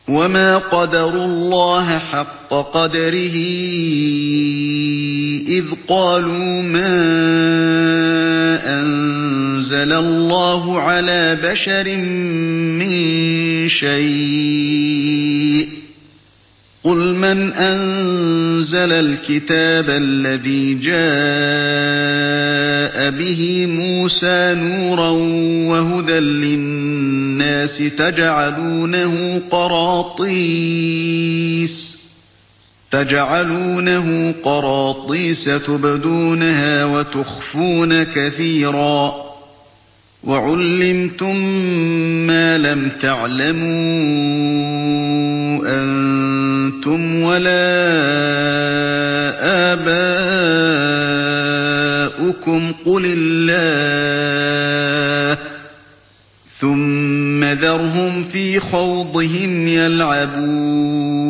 وَمَا قَدَرُوا اللَّهَ حَقَّ قَدْرِهِ إِذْ قَالُوا مَا أَنزَلَ اللَّهُ عَلَىٰ بَشَرٍ مِّن شَيْءٍ ۗ قُلْ مَنْ أَنزَلَ الْكِتَابَ الَّذِي جَاءَ بِهِ مُوسَىٰ نُورًا وَهُدًى لِّلنَّاسِ تَجْعَلُونَهُ قَرَاطِيسَ تُبْدُونَهَا وَتُخْفُونَ كَثِيرًا ۖ وَعُلِّمْتُم مَّا لَمْ تَعْلَمُوا أَنتُمْ وَلَا آبَاؤُكُمْ ۖ قُلِ اللَّهُ ۖ ثُمَّ ذَرْهُمْ فِي خَوْضِهِمْ يَلْعَبُونَ